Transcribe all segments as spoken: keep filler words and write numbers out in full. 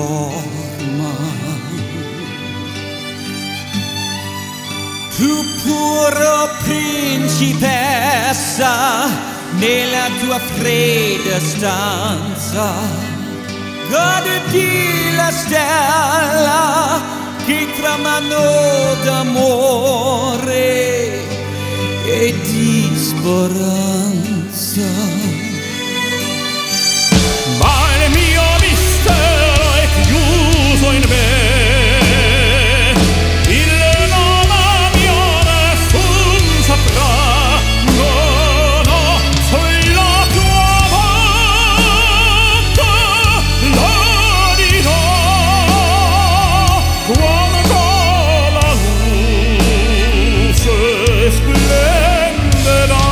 dorma. Tu puro principessa nella tua fredda stanza, goditi la stella che tramano d'amore e di speranza. Ma il mio mistero è chiuso in me, il nome mio nessun saprà. No, no, sulla tua bocca lo dirò, quando la luce splenderà.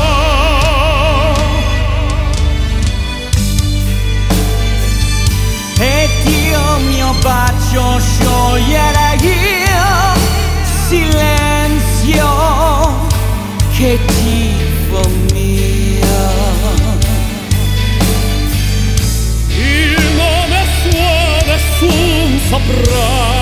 Bacio scioglierà il silenzio che ti fa mia. Il nome suo nessun saprà.